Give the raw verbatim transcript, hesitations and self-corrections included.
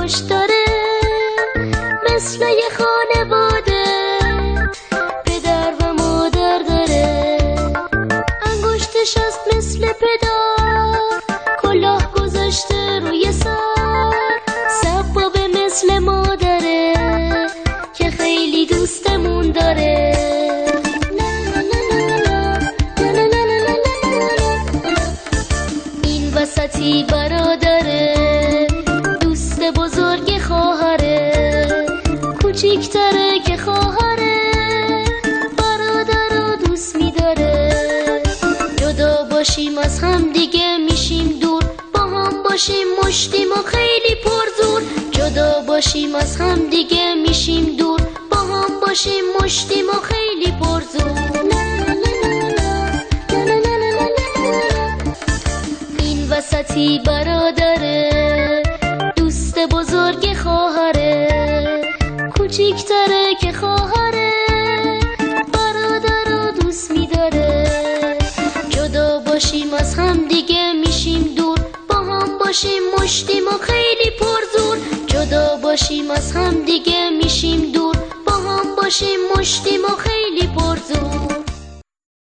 انگشت داره مثل یه خانواده، پدر و مادر داره. انگشتش است مثل پدر، کلاه گذاشته روی سر. سبابه مثل مادره که خیلی دوستمون داره. این وسطی برادره، دوست بزرگ خواهره، کوچیکتره که خواهره، برادر رو دوست می‌داره. جدا باشیم از هم دیگه میشیم دور، با هم باشیم مشتیم و خیلی پرزور. جدا باشیم از هم دیگه میشیم دور، با هم باشیم مشتیم و خیلی پرزور. این وسطی برادره، دوست بزرگ خواهره، کوچیکتره که خواهره، برادر رو دوست می‌داره. جدا باشیم از هم دیگه میشیم دور، با هم باشیم مشتیم و خیلی پرزور. جدا باشیم از هم دیگه میشیم دور، با هم باشیم مشتیم و خیلی